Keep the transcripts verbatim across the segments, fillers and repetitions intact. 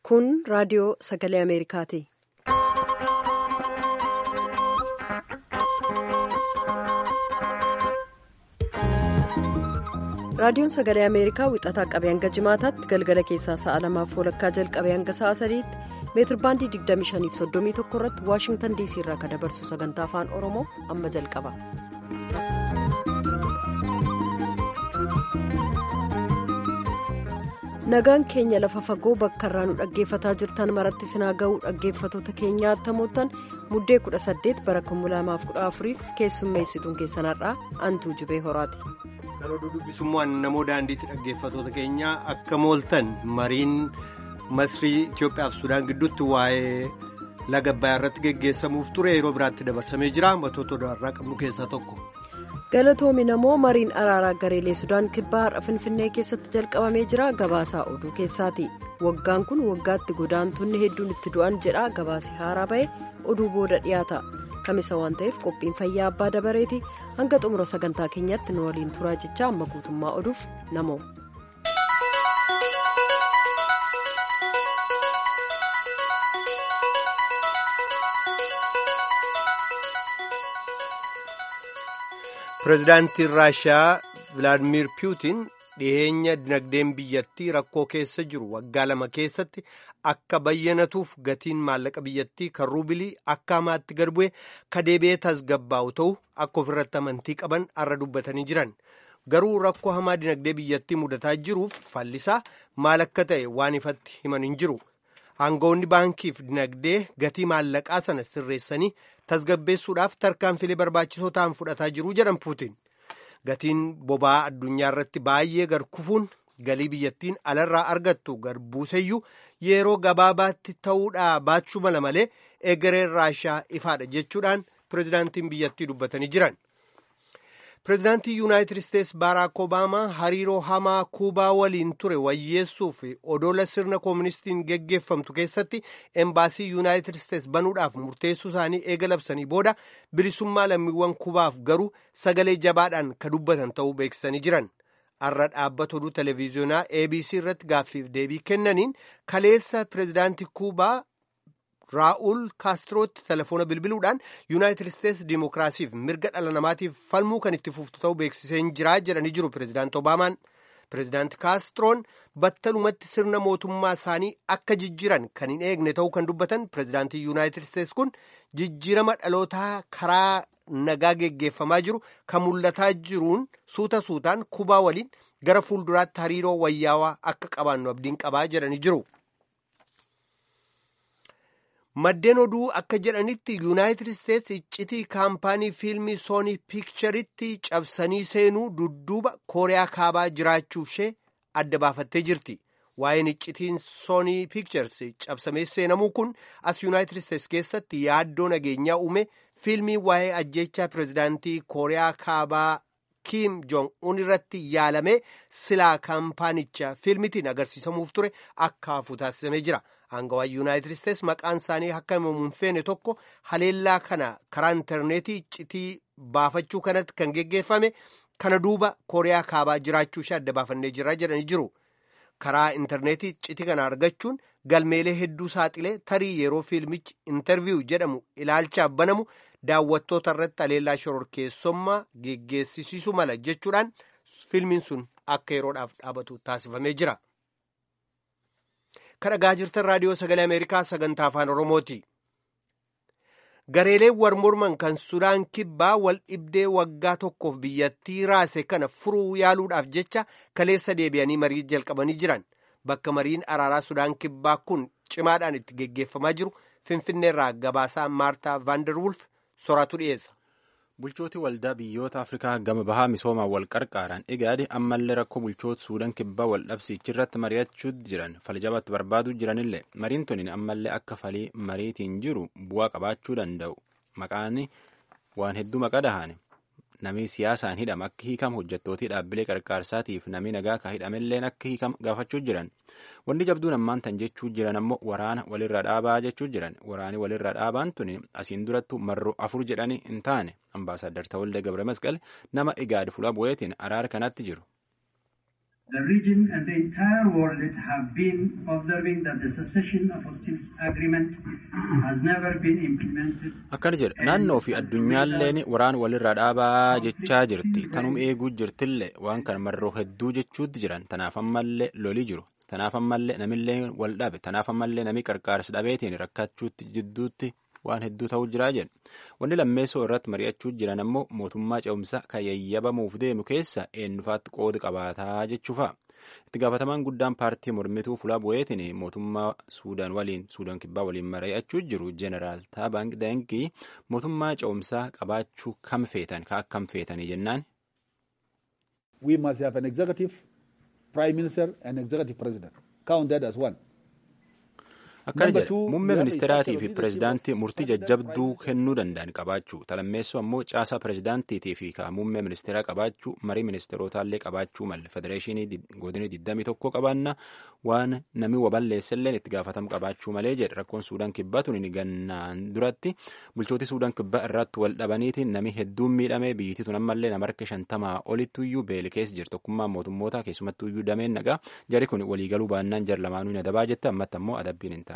Kun raadiyoo sagalee Ameerikaati. Raadiyoon sagalee Ameerikaa wixataa qabee hanga jimaataatti galgala keessaa sa'a lamaaf walakkaa jalqabee hanga sa'a sadiitti meetir baandii digdamii shanii fi soddomii tokko irratti Waashingtan diisii irraa kan dabarsu sagantaa afaan Oromoo amma jalqaba. Nagaan keenya lafa fagoo bakka irraa nu dhaggeeffataa jirtan maratti sinaa ga'uu dhaggeeffatoota keenyaa tamoottan muddee kudha saddeet bara kuma lamaaf kudha afuriif keessummeessituun keessanarraa Antuu Jibee Horaati. Kan oduu dubbisummaan namoo daandiitti dhaggeeffatoota keenyaa akka mooltan mariin Masrii Itoophiyaa fi Sudaan gidduutti waa'ee laga Abbayyaa irratti geggeessamuuf ture yeroo biraatti dabarsamee jira. Matoota odaarraa qabnu keessaa tokko. Galatoomi namoo mariin araaraa gareelee Sudaan kibbaa har'a Finfinnee keessatti jalqabamee jira. Gabaasaa oduu keessaati. Waggaan kun waggaatti godaantonni hedduun itti du'an jedha. Gabaasi haaraa ba'e oduu booda dhiyaata. Kamisa waan ta'eef qophiin fayyaa abbaa dabareeti. Hanga xumura sagantaa keenyatti nu waliin turaa jecha amma guutummaa oduuf namoo. Pireezidaantiin Raashiyaa Vilaadimiir Puutiin dhiyeenya dinagdeen biyyattii rakkoo keessa jiru waggaa lama keessatti akka bayyanatuuf gatiin maallaqa biyyattii kan ruubilii akka hamaatti gad bu'e kadeebee tasgabbaa'u ta'u akka ofirratti amantii qaban har'a dubbatanii jiran. Garuu rakkoo hamaa dinagdee biyyattii mudataa jiruuf fallisaa maal akka ta'e waan ifatti himan hin jiru. Aangawoonni baankiif dinagdee gatii maallaqaa sana sirreessanii tasgabbeessuudhaaf tarkaanfilee barbaachisoo ta'an fudhataa jiru jedhan Puutiin. Gatiin boba'aa addunyaa irratti baay'ee gad kufuun galii biyyattiin alarraa argattu gad buuseyyuu yeroo gabaabaatti ta'uudhaa baachuu mala malee egereen Raashiyaa ifaadha jechuudhaan pireezidaantiin biyyattii dubbatanii jiran. Pireezidaantii Yuunaayitid Isteets Baaraak Obaamaa hariiroo hamaa Kuubaa waliin ture wayyeessuuf odola sirna kooministiitiin geggeeffamtu keessatti embaasii Yuunaayitid Isteets banuudhaaf murteessuu isaanii eega labsanii booda bilisummaa lammiiwwan Kuubaaf garuu sagalee jabaadhaan ka dubbatan ta'uu beeksisanii jiran. Har'a dhaabbata oduu televiziyoonaa A B C irratti gaaffiif deebii kennaniin kaleessa pireezidaantii Kuubaa Raa'ul Kaastirootti telefoona bilbiluudhaan Yuunaayitid Isteets Dimookiraasiif mirga dhala namaatiif falmuu kan itti fuftu ta'uu beeksisee jira jedhanii jiru pireezidaanti Obaamaan. Pireezidaanti Kaastiroon battalumatti sirna mootummaa isaanii akka jijjiiran kan hin eegne ta'uu kan dubbatan pireezidaantii Yuunaayitid Isteets kun jijjiirama dhalootaa karaa nagaa geggeeffamaa jiru kan mul'ataa jiruun suuta suutaan Kuubaa waliin gara fuulduraatti hariiroo wayyaawaa akka qabaannu abdiin qabaa jedhanii jiru. Maddeen oduu akka jedhanitti Yuunaayitid Isteets iccitii kaampaanii fiilmii Soonii Piikcharitti cabsanii seenuu dudduuba Kooriyaa Kaabaa jiraachuu ishee adda baafattee jirti. Waa'een iccitiin Soonii Piikchars cabsamee seenamuu kun as Yuunaayitid Isteets keessatti yaaddoo nageenyaa uume fiilmii waa'ee ajjeechaa pireezidaantii Kooriyaa Kaabaa Kiim Joong-un irratti yaalame silaa kaampaanicha fiilmitiin agarsiisamuuf ture akka hafu taasisamee jira. Aangawaan Yuunaayitid Isteets maqaan isaanii akka himamu hin feene tokko haleellaa kana karaa intarneetii iccitii baafachuu kanatti kan geggeeffame kana duuba Kooriyaa Kaabaa jiraachuu ishee adda baafannee jira jedhanii jiru. Karaa intarneetii iccitii kana argachuun galmeelee hedduu saaxilee tarii yeroo fiilmichi intarviiyuu jedhamu ilaalchaaf banamu daawwattoota irratti haleellaa shororkeessummaa geggeessisiisuu mala jechuudhaan fiilmiin sun akka yeroodhaaf dhaabatu taasifamee jira. Kan dhagaa jirtan raadiyoo sagalee Ameerikaa sagantaa afaan Oromooti. Gareeleen war morman kan Sudaan kibbaa wal dhibdee waggaa tokkoof biyyattii raase kana furuu yaaluudhaaf jecha kaleessa deebi'anii marii jalqabanii jiran. Bakka mariin araaraa Sudaan kibbaa kun cimaadhaan itti geggeeffamaa jiru Finfinneerraa gabaasaa Maartaa Vaanderwulf soraatu dhiyeessa. Bulchooti waldaa biyyoota Afrikaa gama bahaa misoomaan wal qarqaaran egaade ammallee rakkoo bulchoota Suudaan kibbaa wal dhabsiichirratti mari'achuu jiran faljabaatti barbaaduu jiranillee mariin tuniin ammallee akka falii mariitiin jiru bu'aa qabaachuu danda'u. Maqaan waan hedduu maqaa dahan namni siyaasaan hidhama akka hiikam hojjettootii dhaabbilee qarqaarsaatiif namni nagaa ka hidhamelleen akka hiikam gaafachuu jiran. Wanni jabduun ammaan tan jechuu jiran ammoo waraana walirra dhaabaa jechuu jiran. Waraani walirra dhaabaan tuni asiin durattu marroo afur jedhanii hin taane. Ambaasaadar Tawalde Gabre Masqal nama Igaad fuula bu'eetiin araara kanatti jiru. The region and the entire world have been observing that the cessation of hostilities agreement has never been implemented. Akkana jedha naannoo fi addunyaalleen waraan walirraa dhaabaa jechaa jirti tanum eeguu jirtillee waan kana marroo hedduu jechuutti jiran tanaaf ammallee lolii jiru tanaaf ammallee namillee wal dhabe tanaaf ammallee namii qarqaarsa dhabeetiin rakkachuutti jidduutti waan hedduu ta'uu jiraa jedhu wanni lammeessoo irratti mari'achuu jiran ammoo mootummaa ce'umsaa kan yayyabamuuf deemu keessa eenyufaatti qooda qabaataa jechuufa itti gaafatamaan guddaan paartii mormituu fulaa bu'eetiin mootummaa suudaan waliin suudaan kibbaa waliin mari'achuu jiru jeneraal taabaan daangii mootummaa ce'umsaa qabaachuu kam feetan ka akkam feetanii jennaan. We must have an executive prime minister and executive president. Count that as one. Akkana jedha muummee ministeeraatii fi pireezidaantii murtii jajjabduu kennuu danda'an qabaachuu talammeessoo ammoo caasaa pireezidaantiitii fi ka muummee ministeeraa qabaachuu marii ministeerotaallee qabaachuu malle federeeshinii godinii digdamii tokko qabaanna waan namni waballeesselleen itti gaafatamu qabaachuu malee jedha rakkoon suudaan kibbaa tuni gannaan duratti bulchooti suudaan kibbaa irratti wal dhabaniitiin namni hedduun miidhamee biyyittii tun ammallee nama harka shantamaa olittuyyuu beela keessa jirti tokkummaa mootummootaa keessumattuyyuu dameen nagaa jari kun waliigaluu baannaan jar lamaanuu ni adabaa jette ammatti ammoo adabbiin hin taane.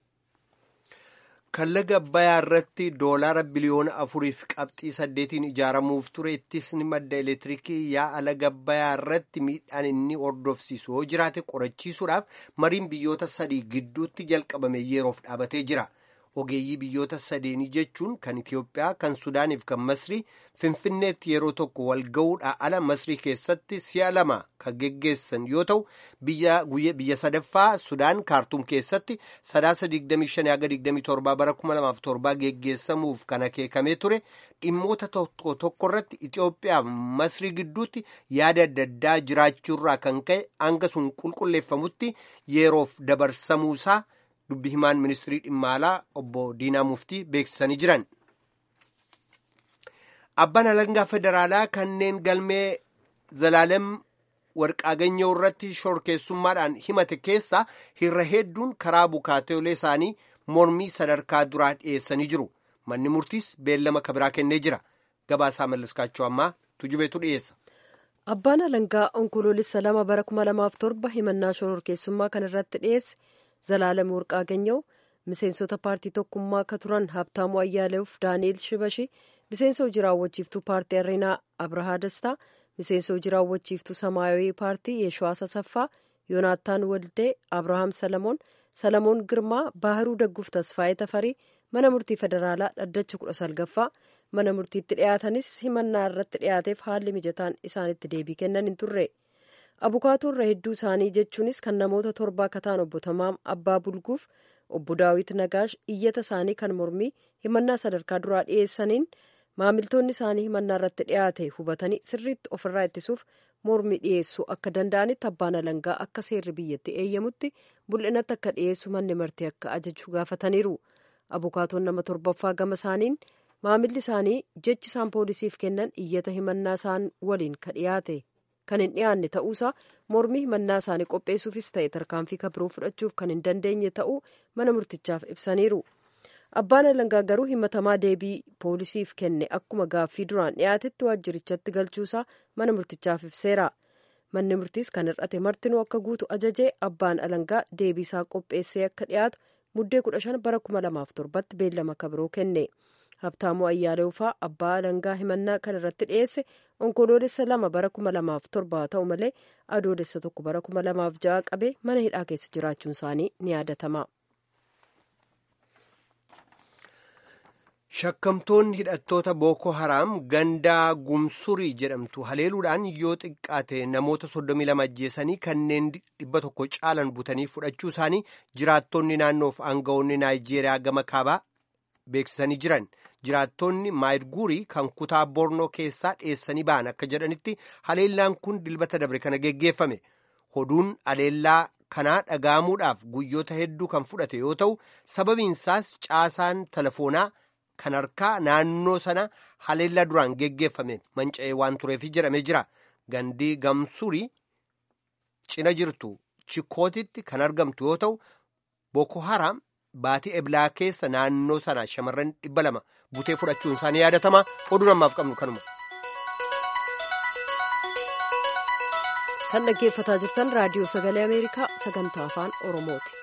Kan laga Abbayyaa irratti doolaara biliyoona afuriif qabxii saddeetiin ijaaramuuf ture ittisni madda elektiriikii yaa'a laga Abbayyaa irratti miidhaan inni hordofsiisu yoo jiraate qorachiisuudhaaf mariin biyyoota sadii gidduutti jalqabame yeroof dhaabatee jira. Ogeeyyii biyyoota sadeenii jechuun kan Itiyoophiyaa, kan Sudaaniif kan Masrii Finfinneetti yeroo tokko wal ga'uudhaa ala Masrii keessatti si'a lama kan geggeessan yoo ta'u biyya sadaffaa Sudaan kaartuum keessatti sadaasa digdamii shanii haga digdamii torbaa bara kuma lamaaf torbaa geggeessamuuf kan akeekamee ture dhimmoota tokko tokko irratti Itiyoophiyaa Masrii gidduutti yaada adda addaa jiraachuurraa kan ka'e hanga sun qulqulleeffamutti yeroof dabarsamuusaa dubbi himaan ministirii dhimma alaa obbo Diinaa Muftii beeksisanii jiran. Abbaan alangaa federaalaa kanneen galmee Zalaalem Warqaaganyoo irratti shorkeessummaadhaan himate keessaa hirra hedduun karaa bukaatoolee isaanii mormii sadarkaa duraa dhiyeessanii jiru. Manni murtiis beellama kabiraa kennee jira. Gabaasaa Mallaskaachoo ammaa tujubeetu dhiyeessa. Abbaan alangaa onkoloolessa lama bara kuma lamaaf torba himannaa shorkeessummaa kan irratti dhiyeesse Zalaalem Warqaaganyoo miseensota paartii tokkummaa akka turan Habtaamuu Ayyaaleef Daani'eel Shibashii miseensa hojii raawwachiiftuu paartii Areenaa Abrahaa Dastaa miseensa hojii raawwachiiftuu Samaayawii paartii Yeeshuwaa Asaffaa Yoonaataan Waldee Abrahaam Salamoon Salamoon Girmaa Baahiruu Dagguuf Tasfaayee Tafarii mana murtii federaalaa dhaddacha kudha salgaffaa mana murtiitti dhiyaatanis himannaa irratti dhiyaateef haalli mijataan isaanitti deebii kennan hin turre. Abukaatoo irra hedduu isaanii jechuunis kan namoota torbaa kataan obbo Tamaam Abbaa Bulguuf obbo Daawit Nagaash iyyata isaanii kan mormii himannaa sadarkaa duraa dhiyeessaniin maamiltoonni isaanii himannaa irratti dhiyaate hubatanii sirriitti ofirraa ittisuuf mormii dhiyeessuu akka danda'anitti abbaan alangaa akka seerri biyyatti eeyyamutti bul'inatti akka dhiyeessu manni martii akka ajaju gaafataniiru. Abukaatoon nama torbaffaa gama isaaniin maamilli isaanii jechi isaan poolisiif kennan iyyata himannaa isaan waliin ka dhiyaate. Kan hin dhiyaanne ta'uusaa mormii himannaa isaanii qopheessuufis ta'e tarkaanfii kabiroo fudhachuuf kan hin dandeenye ta'uu mana murtichaaf ibsaniiru. Abbaan alangaa garuu himatamaa deebii poolisiif kenne akkuma gaaffii duraan dhiyaatetti waajjirichatti galchuusaa mana murtichaaf ibseera. Manni murtiis kan hir'ate martinuu akka guutu ajajee abbaan alangaa deebiisaa qopheessee akka dhiyaatu muddee kudha shan bara kuma lamaaf torbatti beellama kabiroo kenne. Habtaamuu Ayyaaleewfaa abbaa alangaa himannaa kan irratti dhiyeesse onkoloolessa lama bara kuma lamaaf torba ta'u malee adoolessa tokko bara kuma lamaaf ja'a qabee mana hidhaa keessa jiraachuun isaanii ni yaadatama. Shakkamtoonni hidhattoota Booko Haraam gandaa Gumsurii jedhamtu haleeluudhaan yoo xiqqaate namoota soddomii lama ajjeesanii kanneen dhibba tokko caalan butanii fudhachuu isaanii jiraattonni naannoof aangawoonni Naayijeeriyaa gama kaabaa beeksisanii jiran. Jiraattonni Maayidguurii kan kutaa Bornoo keessaa dhiyeessanii ba'an akka jedhanitti haleellaan kun dilbata dabre kana geggeeffame. Oduun haleellaa kanaa dhaga'amuudhaaf guyyoota hedduu kan fudhate yoo ta'u sababiinsaas caasaan telefoonaa kan harkaa naannoo sana haleellaa duraan geggeeffame manca'ee waan tureef jedhamee jira. Gandii Gamsurii cina jirtu Chikootitti kan argamtu yoo ta'u Boko Haram baatii eblaa keessa naannoo sana shamarran dhibba lama butee fudhachuun isaanii yaadatama. Oduu namaaf qabnu kanuma. kan dhaggeeffataa jirtan raadiyoo sagalee ameerikaa sagantaa afaan oromooti.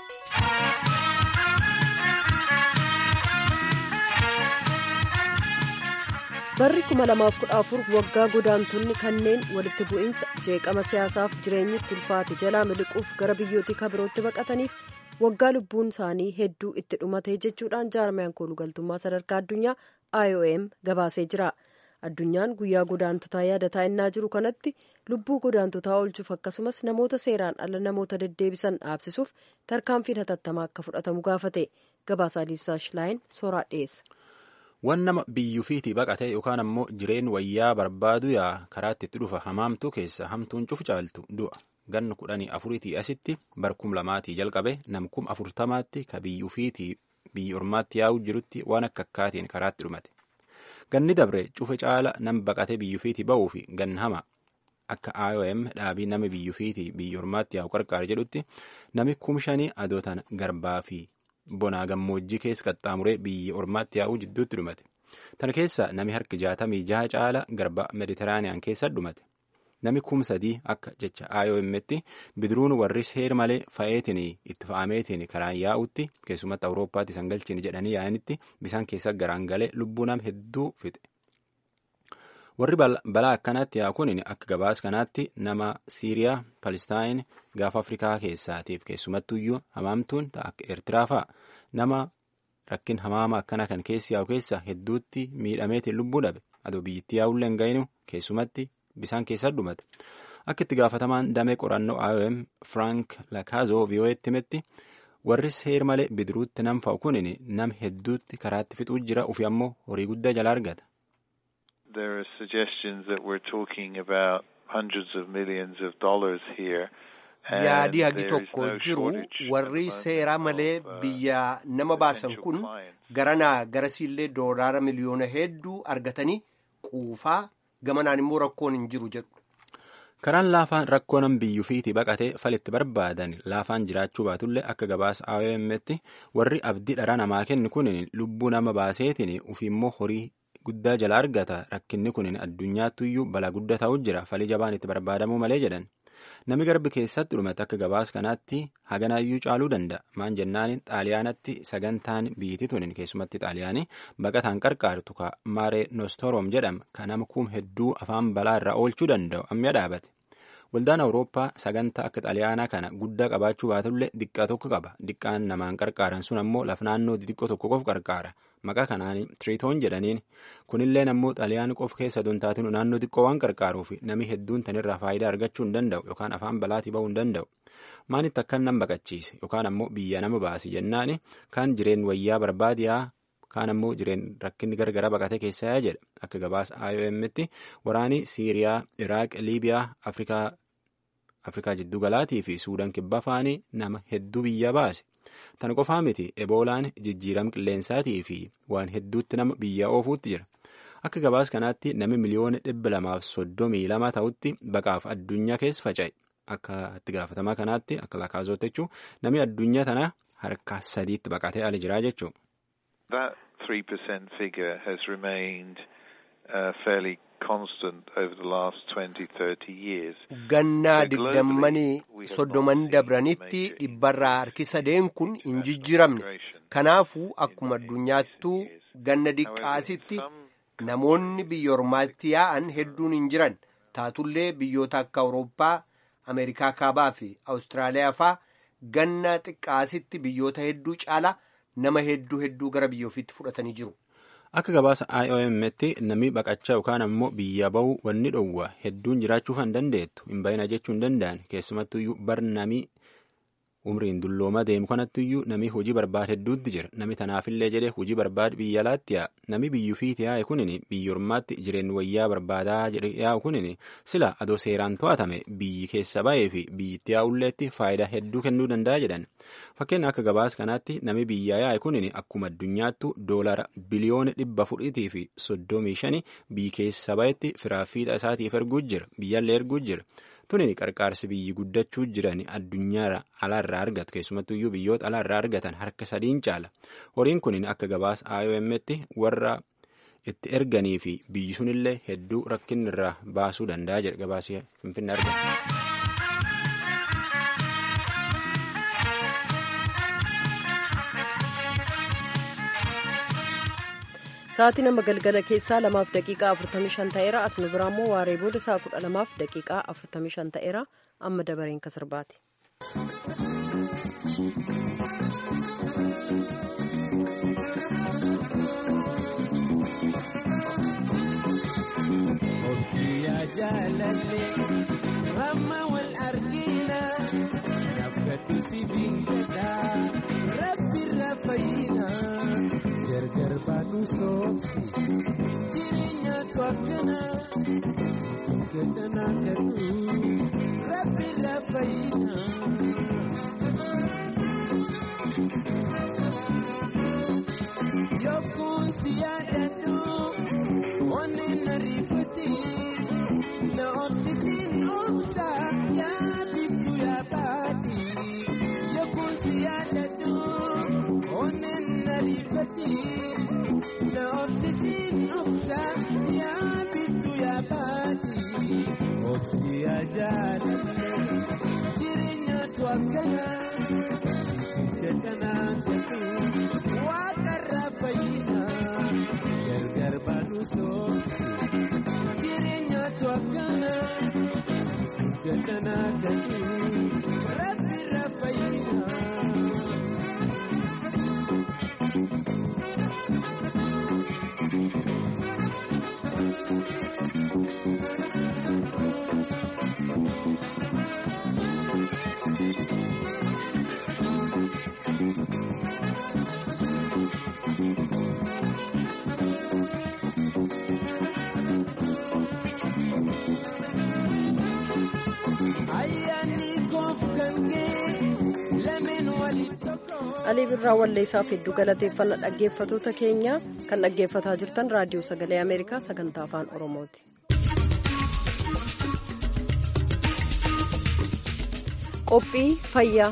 barri kuma lamaaf kudha afur waggaa godaantonni kanneen walitti bu'iinsa jeeqama siyaasaaf jireenyitti ulfaate jalaa miliquuf gara biyyootii kabirootti baqataniif waggaa lubbuun isaanii hedduu itti dhumate jechuudhaan jaarmiyaan koolugaltummaa sadarkaa addunyaa I O M gabaasee jira. addunyaan guyyaa godaantotaa yaadataa innaa jiru kanatti lubbuu godaantotaa oolchuuf akkasumas namoota seeraan ala namoota deddeebisan dhaabsisuuf tarkaanfiin hatattamaa akka fudhatamu gaafate. gabaasaa liisaa shilaayin sooraa dhiyeessa. Waan nama biyyuufiitii baqate yookaan ammoo jireen wayyaa barbaadu yaa karaatti itti dhufa hamaamtuu keessa hamtuun cufu caaltu du'a. Ganna kudhanii afuriitii asitti barkum lamaatii jalqabe namkum afurtamaatti ka biyyuufiitii biyya ormaatti yaa'u jirutti waan akka akkaatiin karaatti dhumate. Ganni dabre cufe caala nam baqate biyyuufiitii ba'uu fi ganna hama akka I O M dhaabii nama biyyuufiitii biyya ormaatti yaa'u qarqaare jedhutti nami kumshanii adootan garbaa fi bonaa gammoojjii keessa qaxxaamuree biyya ormaatti yaa'uu jidduutti dhumate. Tana keessa nami harki jaatamii jaha caala garba meditiraaniyaan keessa dhumate. Nami kum sadii akka jecha I O M'tti bidiruun warri seer malee fa'eetiin itti fa'ameetiin karaan yaa'utti keessumatti Awurooppaatti sangalchiin jedhanii yaa'anitti bisaan keessa garaan galee lubbuu nama hedduu fixe. Warri balaa akkanaatti yaa'u kun akka gabaas kanaatti nama Siiriyaa, Palistaayin, gaafa Afrikaa keessaatiif keessumattuyyuu hamaamtuun ta'a akka Eertiraa fa'a nama rakkin hamaama akkana kan keessi yaa'u keessa hedduutti miidhameetiin lubbuu dhabe. Adoo biyyittii yaa'ullee hin ga'inu keessumatti bisaan keessa dhumate. Akka itti gaafatamaan damee qorannoo I O M Frank Lakaazoo V O Etti himetti warri seer malee bidiruutti nam fa'u kun nam hedduutti karaatti fixuu jira ufi ammoo horii guddaa jala argata. There are suggestions that we're talking about hundreds of millions of dollars here. Yaadii hagi tokko jiru warri seera malee biyya nama baasan kun garanaa garasiillee doolaara miliyoona hedduu argatanii quufaa gamanaan immoo rakkoon hin jiru jedhu. Karaan laafaan rakkoo nam biyyuufiitii baqatee falitti barbaadan laafaan jiraachuu baatullee akka gabaas I O M'tti warri abdii dhara namaa kennu kun lubbuu nama baaseetiin ufiimmoo horii guddaa jala argata. Rakkinni kun addunyaattuyyuu balaa guddaa ta'uu jira falii jabaan itti barbaadamuu malee jedhan. Nami garbi keessatti dhumate akka gabaas kanaatti haganaayyuu caaluu danda'a. Maan jennaan xaaliyaanatti sagantaan biyyittii tunin keessumatti xaaliyaanii baqataan qarqaartu ka Maaree Nostoroom jedhama kan nama kum hedduu afaan balaa irraa oolchuu danda'u amma dhaabate. Waldaan Awurooppaa sagantaa akka xaaliyaanaa kana guddaa qabaachuu baatullee diqqaa tokko qaba. Diqqaan namaan qarqaaran sun ammoo laf naannoo xixiqqoo tokko qof qarqaara. Maqaa kanaan Triitoon jedhaniin kunillee ammoo xaaliyaan qof keessa dontaatiin naannoo xiqqoo waan qarqaaruuf nami hedduun tanirraa faayidaa argachuu hin danda'u yookaan afaan balaatii ba'uu hin danda'u. Maanitti akkan nam baqachiise yookaan ammoo biyya nama baasi jennaani kaan jireen wayyaa barbaadiyaa kaan ammoo jireen rakkinni gargara baqate keessaa jedha. Akka gabaas I O M'tti waraanii Siiriyaa, Iraaq, Liibiyaa, Afrikaa Afrikaa jidduu galaatii fi Suudaan kibba faanii nama hedduu biyya baase. Tana qofaa miti eboolaan jijjiirama qilleensaatii fi waan hedduutti nama biyya oofuutti jira. Akka gabaas kanaatti nami miliyoona dhibba lamaaf soddomii lama ta'utti baqaaf addunyaa keessa faca'e. Akka itti gaafatamaa kanaatti akka Lakaazootti jechuun nami addunyaa tana harka sadiitti baqatee ala jiraa jechuudha. That three percent figure has remained uh, fairly constant over the last twenty thirty years. Gannaa digdammanii soddoman dabranitti dhibbarraa harki sadeen kun hin jijjiiramne. Kanaafuu akkuma addunyaattuu ganna diqqaasitti namoonni biyya ormaatti yaa'an hedduun hin jiran. Taatullee biyyoota akka Awurooppaa, Ameerikaa kaabaa fi Awustiraaliyaa faa ganna xiqqaasitti biyyoota hedduu caala nama hedduu hedduu gara biyya ofiitti fudhatanii jiru. Akka gabaasa I O M'tti namni baqachaa yookaan ammoo biyya ba'uu wanni dhowwa hedduun jiraachuuf hin dandeettu hin baay'ina jechuu hin danda'an keessumattuyyuu bar namii umriin dullooma deemu kanattuyyuu namni hojii barbaade hedduutti jira. Namni tanaafillee jedhee hojii barbaade biyya alaatti yaa'a. Namni biyyuufiitti yaa'e kunin biyya ormaatti jireen wayyaa barbaadaa jedhe yaa'u kunin sila adoo seeraan to'atame biyyi keessa ba'ee fi biyyatti yaa'ulleetti faayidaa hedduu kennuu danda'a jedhan. Fakkeenya akka gabaas kanaatti namni biyya yaa'e kunin akkuma addunyaattu doolara biliyoona dhibba afuriitii fi soddomii shani biyyi keessa ba'etti firaafiidha isaatiif erguu jira. Biyyallee erguu jira. Tunin qarqaarsi biyyi guddachuu jiran addunyaa alaarraa argatu keessumattuyyuu biyyoota alaarraa argatan harka sadiin caala. Horiin kunin akka gabaas I O M'tti warra itti erganii fi biyyi sunillee hedduu rakkinni irraa baasuu danda'a jedha gabaasii Finfinnee argama. Sa'aatii nama galgala keessaa lamaaf daqiiqaa afurtamii shan ta'eera. Asuma biraa immoo waaree booda sa'a kudha lamaaf daqiiqaa afurtamii shan ta'eera. Amma dabareen kan sirbaati. Gargar baanu soobsi jireenya twakkana sikin kedana kadu rabbi lafayina yokun siyadadu onen narifati na oksisin obsa ya biftu ya bati yokun siyadadu onen narifati na oksisin obsa ya biftu ya bati obsi ya jalalle jireenya twakkana sikin kedana kadu wakarra fayina gargar baanu soobsi jireenya twakkana sikin kedana kadu rabbi rafayina Alii Birraa Walleessaaf hedduu galateeffannaa dhaggeeffatoota keenya kan dhaggeeffataa jirtan raadiyoo sagalee Ameerikaa sagantaa afaan Oromooti. Qophii fayyaa.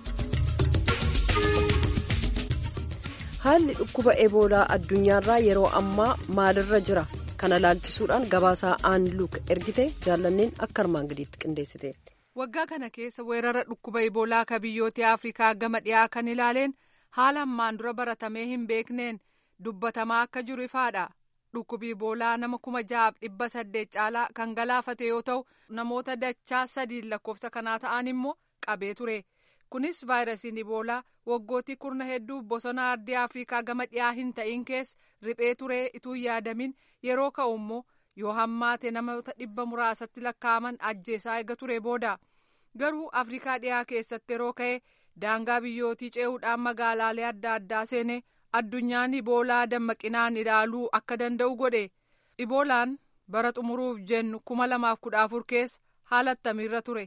Haalli dhukkuba Eboolaa addunyaarraa yeroo ammaa maalirra jira? Kana laalchisuudhaan gabaasaa Aanluuk ergite jaallanneen akka armaan gadiitti qindeessiteetti. Waggaa kana keessa weerara dhukkuba Eboolaa ka biyyoota Afrikaa gama dhiyaa kan ilaaleen haala ammaan dura baratamee hin beekneen dubbatamaa akka jiru ifaadha. Dhukkubi Eboolaa nama kuma jahaaf dhibba saddeet caalaa kan galaafate yoo ta'u namoota dachaa sadiin lakkoofsa kanaa ta'an immoo qabee ture. Kunis vaayirasiin Eboolaa waggootii kurna hedduu bosona ardii Afrikaa gama dhiyaa hin ta'in keessa riphee ture ituu yaadamin yeroo ka'u immoo yoo hammaate namoota dhibba muraasatti lakkaa'aman ajjeesaa eega ture booda garuu Afrikaa dhiyaa keessatti yeroo ka'e daangaa biyyootii ce'uudhaan magaalaalee adda addaa seenee addunyaan Eboolaa dammaqinaan ilaaluu akka danda'u godhe. Eboolaan bara xumuruuf jennu kuma lamaaf kudha afur keessa haala attamiirra ture.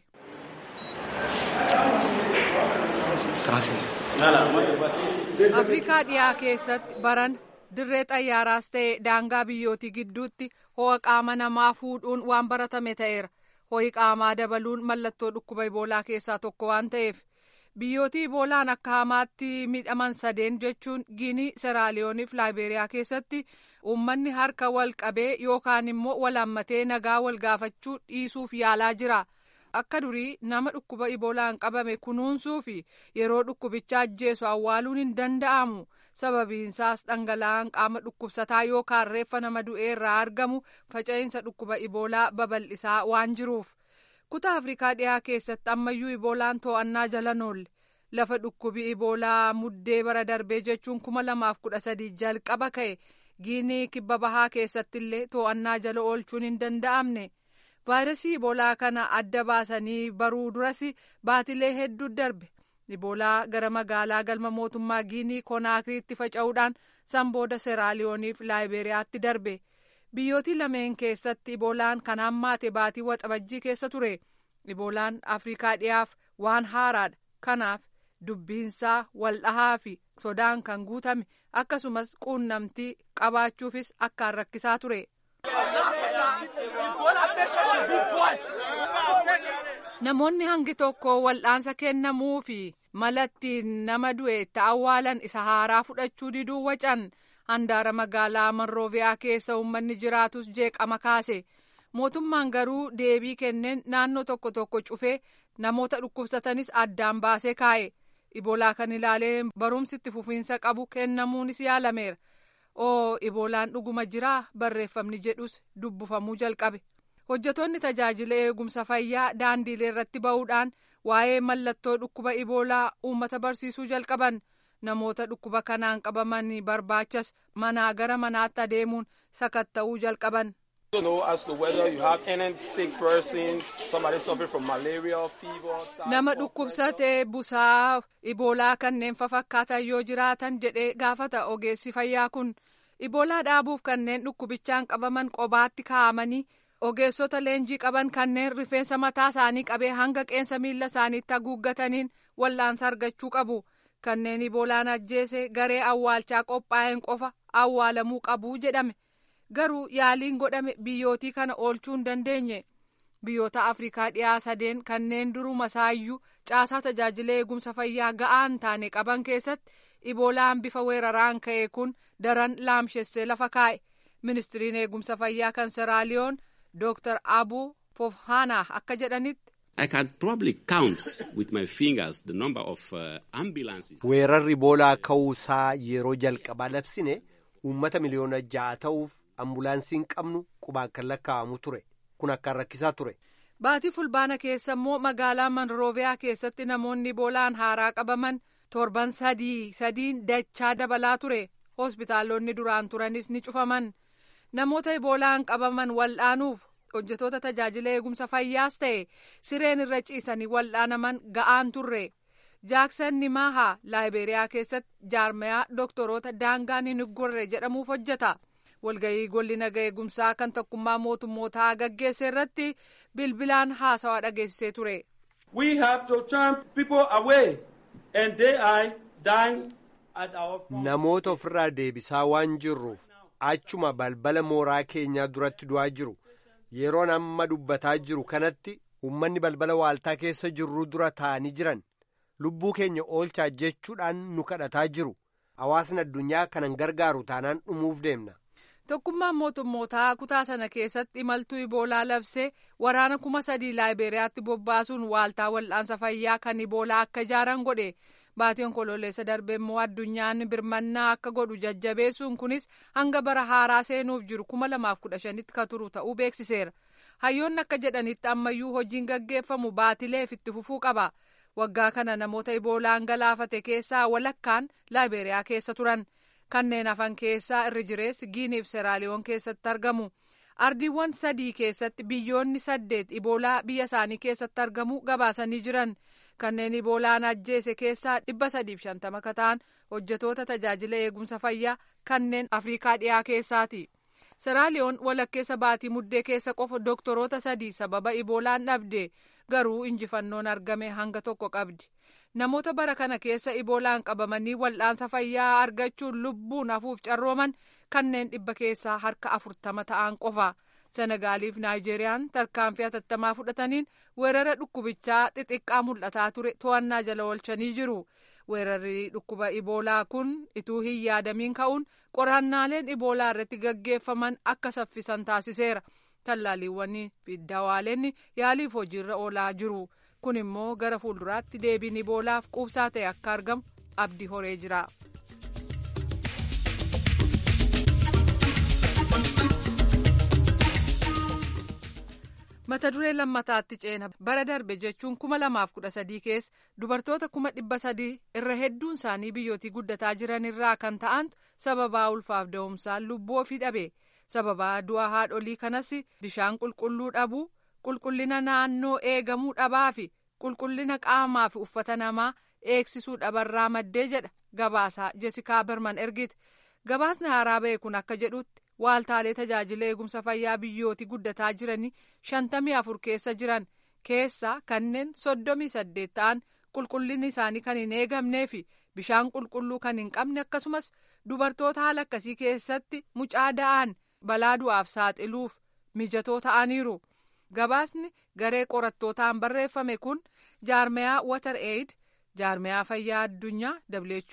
Afrikaa dhiyaa keessatti baran dirree xayyaaraas ta'e daangaa biyyootii gidduutti ho'a qaama namaa fuudhuun waan baratame ta'eera. Ho'i qaamaa dabaluun mallattoo dhukkuba Eboolaa keessaa tokko waan ta'eef biyyootii Eboolaan akka hamaatti miidhaman sadeen jechuun Giinii, Seraaliyoonii fi Laayiberiyaa keessatti uummanni harka wal qabee yookaan immoo wal hammatee nagaa wal gaafachuu dhiisuuf yaalaa jira. Akka durii nama dhukkuba Eboolaan qabame kunuunsuu fi yeroo dhukkubicha ajjeesu awwaaluun hin danda'amu. Sababiinsaas dhangala'aan qaama dhukkubsataa yookaan reeffa nama du'ee irraa argamu faca'insa dhukkuba Eboolaa babal'isaa waan jiruuf. Kutaa Afrikaa dhiyaa keessatti ammayyuu Eboolaan to'annaa jala noolle. Lafa dhukkubi Eboolaa muddee bara darbee jechuun kuma lamaaf kudha sadii jalqaba ka'e Giinii kibba bahaa keessatti illee to'annaa jala oolchuun hin danda'amne. Vaayirasii Eboolaa kana adda baasanii baruu duras baatilee hedduu darbe. Eboolaa gara magaalaa galma mootummaa Giinii Konaakiriitti faca'uudhaan san booda Seraaliyoonii fi Laayiberiyaatti darbe. Biyyootii lameen keessatti Eboolaan kan hammaate baatii waxabajjii keessa ture. Eboolaan Afrikaa dhiyaaf waan haaraadha. Kanaaf dubbiinsaa waldhahaa fi sodaan kan guutame akkasumas quunnamtii qabaachuufis akkaan rakkisaa ture. Namoonni hangi tokko wal'aansa kennamuu fi malatti nama du'e itti awwaalan isa haaraa fudhachuu diduu wacan handaara magaalaa Monrooviyaa keessa uummanni jiraatus jeeqama kaase. Mootummaan garuu deebii kenneen naannoo tokko tokko cufee namoota dhukkubsatanis addaan baasee kaa'e. Iboolaa kan ilaalee barumsi itti fufiinsa qabu kennamuunis yaalameera. Oo iboolaan dhuguma jiraa barreeffamni jedhus dubbifamuu jalqabe. Hojjetoonni tajaajila eegumsa fayyaa daandiilee irratti ba'uudhaan waa'ee mallattoo dhukkuba iboolaa uummata barsiisuu jalqaban. Namoota dhukkuba kanaan qabaman barbaachas manaa gara manaatti adeemuun sakatta'uu jalqaban. Nama dhukkubsatee busaa iboolaa kanneen fafakkaatan yoo jiraatan jedhee gaafata ogeessi fayyaa kun. Iboolaa dhaabuuf kanneen dhukkubichaan qabaman qobaatti kaa'amanii ogeessota leenjii qaban kanneen rifeensa mataa isaanii qabee hanga qeensa miila isaaniitti haguuggataniin wal'aansa argachuu qabu. Kanneen iboolaan ajjeese garee awwaalchaa qophaa'een qofa awwaalamuu qabu jedhame. Garuu yaaliin godhame biyyootii kana oolchuu hin dandeenye. Biyyoota Afrikaa dhiyaa sadeen kanneen duruma isaayyuu caasaa tajaajila eegumsa fayyaa ga'aan taane qaban keessatti iboolaan bifa weeraraan ka'e kun daran laamshessee lafa kaa'e. Ministiriin eegumsa fayyaa kan Seraaliyoon Dooktar Abuu Fofhaanaa akka jedhanitti. I can probably count with my fingers the number of uh, ambulances. Weerarri iboolaa ka'uusaa yeroo jalqabaa labsine uummata miliyoona ja'a ta'uuf ambulaansiin qabnu qubaan kan lakkaa'amu ture. Kun akkaan rakkisaa ture. Baatii fulbaana keessa immoo magaalaa Monrooviyaa keessatti namoonni iboolaan haaraa qabaman torban sadii sadiin dachaa dabalaa ture. Hospitaalonni duraan turanis ni cufaman. Namoota iboolaan qabaman wal'aanuuf hojjetoota tajaajila eegumsa fayyaas ta'e sireen irra ciisanii wal'aanaman ga'aan turre. Jaaksan Nimaahaa Laayiberiyaa keessatti jaarmayaa doktoroota daangaan hin gorre jedhamuuf hojjeta. Walgahii golli nagaa eegumsaa kan tokkummaa mootummootaa gaggeesse irratti bilbilaan haasawaa dhageessisee ture. We have to turn people away and they are dying at our front. Namoota ofirraa deebisaa waan jirruuf achuma balbala mooraa keenyaa duratti du'aa jiru. Yeroon amma dubbataa jiru kanatti uummanni balbala waaltaa keessa jirru dura taa'anii jiran. Lubbuu keenya oolchaa jechuudhaan nu kadhataa jiru. Hawaasni addunyaa kanan gargaaru taanaan dhumuuf deemna. Tokkummaan mootummootaa kutaa sana keessatti imaltuu iboolaa labsee waraana kuma sadii Laayiberiyaatti bobbaasuun waaltaa wal'aansa fayyaa kan iboolaa akka ijaaran godhe. Baatiin kololeessa darbe immoo addunyaan birmannaa akka godhu jajjabeessuun kunis hanga bara haaraa seenuuf jiru kuma lamaaf kudha shanitti ka turu ta'uu beeksiseera. Hayyoonni akka jedhanitti ammayyuu hojiin gaggeeffamu baatileef itti fufuu qaba. Waggaa kana namoota iboolaan galaafate keessaa walakkaan Laayiberiyaa keessa turan. Kanneen hafan keessaa irri jireessi Giinii fi Seraaliyoon keessatti argamu. Ardiiwwan sadii keessatti biyyoonni saddeet iboolaa biyya isaanii keessatti argamu gabaasanii jiran. Kanneen iboolaan ajjeese keessaa dhibba sadiif shantama ka ta'an hojjetoota tajaajila eegumsa fayyaa kanneen Afrikaa dhiyaa keessaati. Seraaliyoon walakkeessa baatii muddee keessa qofa doktoroota sadii sababa iboolaan dhabde garuu injifannoon argame hanga tokko qabdi. Namoota bara kana keessa iboolaan qabamanii wal'aansa fayyaa argachuun lubbuun hafuuf carrooman kanneen dhibba keessaa harka afurtama ta'an qofa. Senegaaliif Naayijeeriyaan tarkaanfii hatattamaa fudhataniin weerara dhukkubichaa xixiqqaa mul'ataa ture to'annaa jala oolchanii jiru. Weerarri dhukkuba iboolaa kun ituu hin yaadamiin ka'uun qorannaaleen iboolaa irratti gaggeeffaman akka saffisan taasiseera. Tallaaliiwwanii fi dawaaleen yaaliif hojiirra oolaa jiru. Kun immoo gara fuulduraatti deebiin iboolaaf quubsaa ta'e akka argamu abdii horee jira. Mata duree lammataatti ceena bara darbe jechuun kuma lamaaf kudha sadii keessa dubartoota kuma dhibba sadii irra hedduun isaanii biyyootii guddataa jiran irraa kan ta'an sababaa ulfaaf da'umsaan lubbuu ofii dhabe. Sababaa du'a haadholii kanas bishaan qulqulluu dhabuu, qulqullina naannoo eegamuu dhabaa fi qulqullina qaamaa fi uffata namaa eegsisuu dhabarraa maddee jedha gabaasaa Jesikaa Berman ergite. Gabaasni haaraa ba'e kun akka jedhutti waaltaalee tajaajila eegumsa fayyaa biyyootii guddataa jiranii shantamii afur keessa jiran keessaa kanneen soddomii saddeet ta'an qulqullinni isaanii kan hin eegamnee fi bishaan qulqulluu kan hin qabne akkasumas dubartoota haala akkasii keessatti mucaa da'an balaa du'aaf saaxiluuf mijatoo ta'aniiru. Gabaasni garee qorattootaan barreeffame kun jaarmayaa Water Aid, jaarmayaa fayyaa addunyaa W H O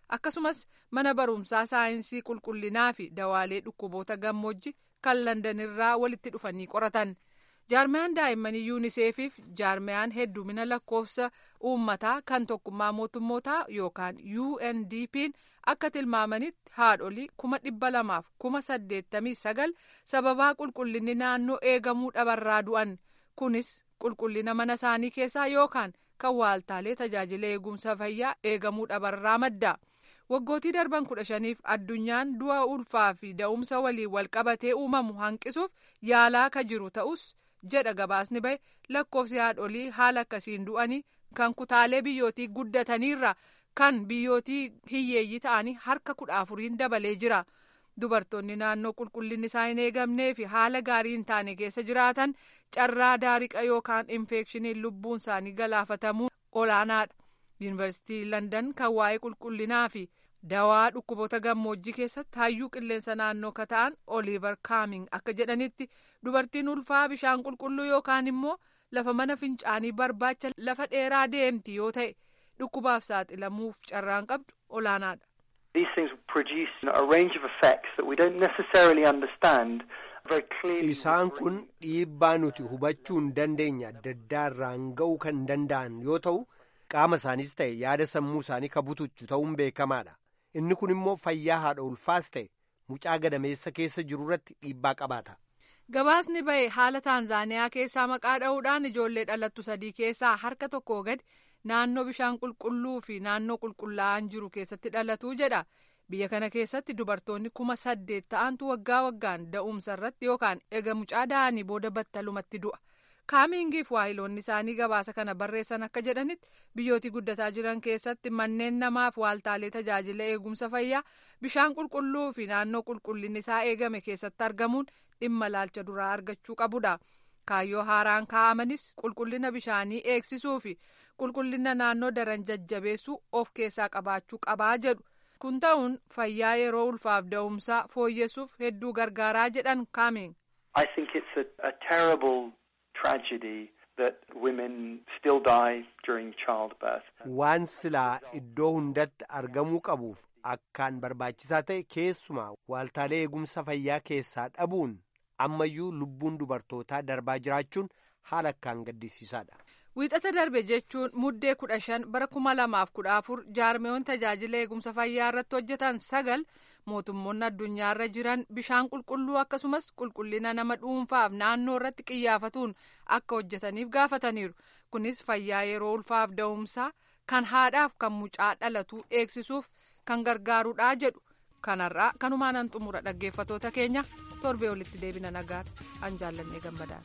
akkasumas mana barumsaa saayinsii qulqullinaa fi dawaalee dhukkuboota gammoojjii kan Landan irraa walitti dhufanii qoratan. Jaarmiyaan daa'immanii yuuniseefiif jaarmiyaan heddumina lakkoofsa uummataa kan tokkummaa mootummootaa yookaan U N D P'n akka tilmaamanitti haadholii kuma dhibba lamaaf kuma saddeettamii sagal sababaa qulqullinni naannoo eegamuu dhabarraa du'an. Kunis qulqullina mana isaanii keessaa yookaan kan waaltaalee tajaajila eegumsa fayyaa eegamuu dhabarraa madda. Waggootii darban kudha shaniif addunyaan du'a ulfaa fi da'umsa waliin wal qabatee uumamu hanqisuuf yaalaa ka jiru ta'us jedha gabaasni bahe lakkoofsi haadholii haala akkasiin du'anii kan kutaalee biyyootii guddataniirra kan biyyootii hiyyeeyyii ta'anii harka kudha afuriin dabalee jira. Dubartoonni naannoo qulqullinni isaa hin eegamnee fi haala gaarii hin taane keessa jiraatan carraa daariqa yookaan infeekshiniin lubbuun isaanii galaafatamuun olaanaadha. Yuunivarsiitii Landan kan waa'ee qulqullinaa fi dawaa dhukkuboota gammoojjii keessatti hayyuu qilleensa naannoo ka ta'an Oliiver Kaaming akka jedhanitti dubartiin ulfaa bishaan qulqulluu yookaan immoo lafa mana fincaanii barbaacha lafa dheeraa deemti yoo ta'e dhukkubaaf saaxilamuuf carraan qabdu olaanaadha. These things produce a range of effects that we don't necessarily understand very clearly. Isaan kun dhiibbaa nuti hubachuu hin dandeenye adda addaa irraan ga'uu kan danda'an yoo ta'u qaama isaaniis ta'e yaada sammuu isaanii ka butuchu ta'uun beekamaadha. Inni kun immoo fayyaa haadha ulfaas ta'e mucaa gadameessa keessa jiru irratti dhiibbaa qabaata. Gabaasni bahe haala Taanzaaniyaa keessaa maqaa dha'uudhaan ijoollee dhalattu sadii keessaa harka tokkoo gadi naannoo bishaan qulqulluu fi naannoo qulqullaa'aan jiru keessatti dhalatu jedha. Biyya kana keessatti dubartoonni kuma saddeet ta'antu waggaa waggaan da'umsa irratti yookaan ega mucaa da'anii booda battalumatti du'a. Kaamingiif waahiloonni isaanii gabaasa kana barreessan akka jedhanitti biyyooti guddataa jiran keessatti manneen namaaf waaltaalee tajaajila eegumsa fayyaa bishaan qulqulluu fi naannoo qulqullinni isaa eegame keessatti argamuun dhimma ilaalcha duraa argachuu qabudha. Kaayyoo haaraan kaa'amanis qulqullina bishaanii eegsisuu fi qulqullina naannoo daran jajjabeessuu of keessaa qabaachuu qabaa jedhu. Kun ta'uun fayyaa yeroo ulfaaf da'umsaa fooyyessuuf hedduu gargaaraa jedhan Kaaming. I think it's a, a terrible tragedy that women still die during childbirth. Waan silaa iddoo hundatti argamuu qabuuf akkaan barbaachisaa ta'e keessumaa waaltaalee eegumsa fayyaa keessaa dhabuun ammayyuu lubbuun dubartootaa darbaa jiraachuun haala akkaan gaddisiisaadha. Wiixata darbe jechuun muddee kudha shan bara kuma lamaaf kudha afur jaarmeewwan tajaajila eegumsa fayyaa irratti hojjetan sagal mootummoonni addunyaarra jiran bishaan qulqulluu akkasumas qulqullina nama dhuunfaaf naannoo irratti xiyyeeffatuun akka hojjetaniif gaafataniiru. Kunis fayyaa yeroo ulfaaf da'umsaa kan haadhaaf kan mucaa dhalatu eegsisuuf kan gargaarudha jedhu. Kanarraa kanumaan xumura dhaggeeffatoota keenya torbee walitti deebina nagaatti an jaallannee gammadaa.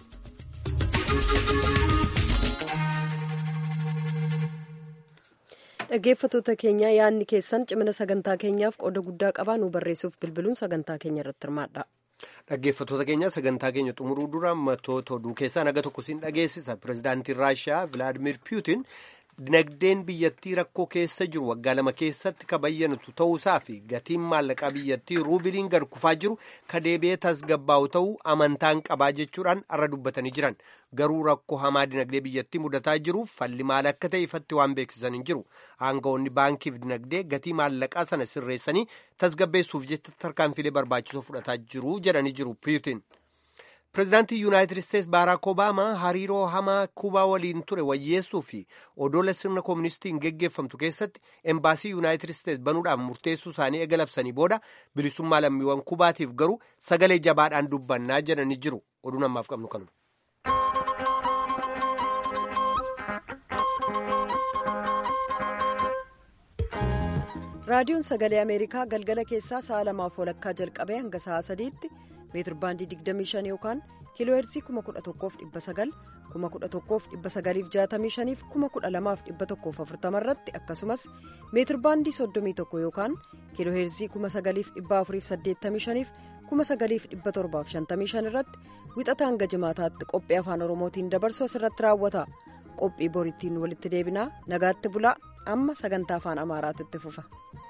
Dhaggeeffatoota keenya yaadni keessan cimina sagantaa keenyaaf qooda guddaa qabaa nu barreessuuf bilbiluun sagantaa keenya irratti hirmaadha. Dhaggeeffatoota keenya sagantaa keenya xumuruu dura matoota oduu keessaa naga tokko siin dhageessisa. Pireezidaantiin Raashiyaa Vilaadimir Puutin dinagdeen biyyattii rakkoo keessa jiru waggaa lama keessatti ka bayyanatu ta'uusaa fi gatiin maallaqaa biyyattii ruubiliin gad kufaa jiru ka deebi'ee tasgabbaa'u ta'uu amantaan qabaa jechuudhaan arra dubbatanii jiran. Garuu rakkoo hamaa dinagdee biyyattii mudataa jiruuf falli maal akka ta'e ifatti waan beeksisan hin jiru. Aangawoonni baankiif dinagdee gatii maallaqaa sana sirreessanii tasgabbeessuuf jecha tarkaanfilee barbaachisoo fudhataa jiru jedhanii jiru Puutin. Pireezidaantii Yuunaayitid Isteetsi Baaraak Obaamaa hariiroo hamaa Kuubaa waliin ture wayyeessuu fi odola sirna kooministiitiin geggeeffamtu keessatti embaasii Yuunaayitid Isteetsi banuudhaaf murteessuu isaanii eega labsanii booda bilisummaa lammiiwwan Kuubaatiif garuu sagalee jabaadhaan dubbannaa jedhanii jiru. Oduun ammaaf qabnu kanuma. Raadiyoon Sagalee Ameerikaa galgala keessaa sa'a lamaaf walakkaa jalqabee hanga sa'a sadiitti meetir baandii digdamii shan yookaan kiiloo heerzii kuma kudha tokkoof dhibba sagal kuma kudha tokkoof dhibba sagaliif jaatamii shaniif kuma kudha lamaaf dhibba tokkoof afurtama irratti akkasumas meetir baandii soddomii tokko yookaan kiiloo heerzii kuma sagaliif dhibba afuriif saddeettamii shaniif kuma sagaliif dhibba torbaaf shantamii shan irratti wixata hanga jimaataatti qophii afaan oromootiin dabarsu asirratti raawwata. Qophii boriitiin walitti deebinaa nagaatti bulaa amma sagantaa afaan amaaraatti fufa.